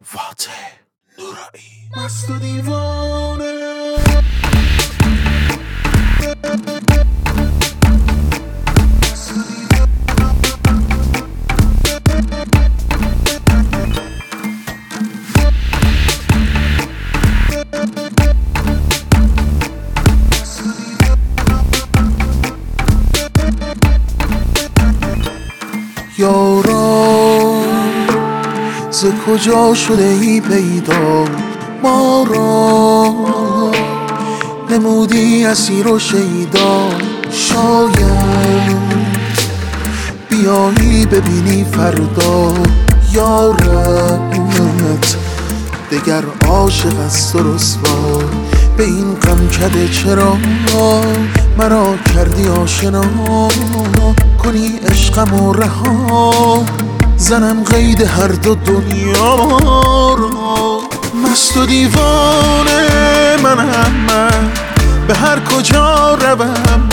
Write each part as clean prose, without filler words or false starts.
فاتح نورایی مست و دیوانه. یارا ز کجا شده ای پیدا، ما را نمودی اسیر و شیدا. شاید بیایی ببینی فردا یارت دگر عاشق است و رسوا. به این غم کده چرا مرا کردی آشنا، کنی عشقم و رها زنم قید هر دو دنیا را. مست و دیوانه منم به هر کجا روم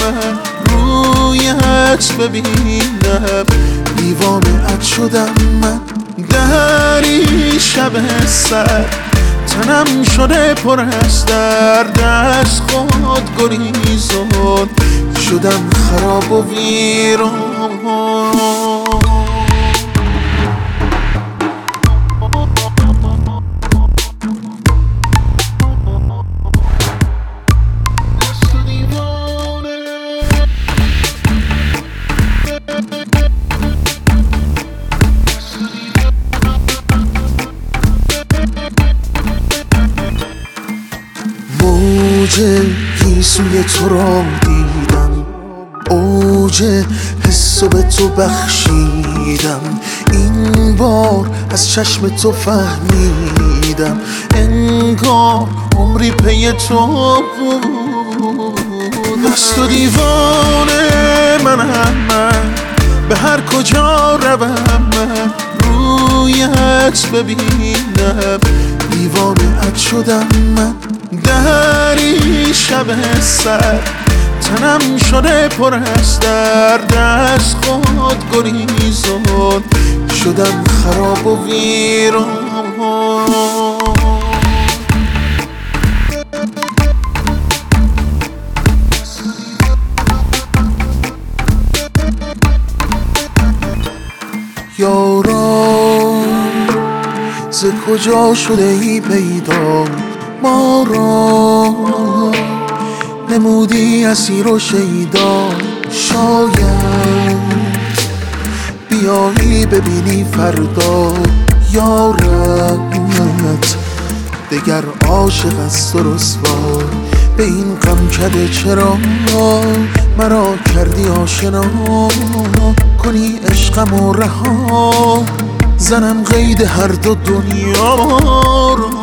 رویت ببینم، دیوانه ات شدم من در این شب سر. تنم شده پر از درد از خود گریزان، شدم خراب و ویران. موج گیسوی تو را دیدم، اوج حسو به تو بخشیدم. این بار از چشم تو فهمیدم انگار عمری پی تو بود. مست و دیوانه منم به هر کجا روم رویت ببینم، دیوانه ات شدم من در این شب سر. تنم شده پر از درد از خود گریزان، شدم خراب و ویران. یارا ز کجا شده ای پیدا، ما را نمودی اسیر و شیدا. شاید بیایی ببینی فردا یارت دگر عاشق است و رسوا. به این غم کده چرا مرا کردی آشنا، کنی عشقم و رها زنم قید هر دو دنیا را.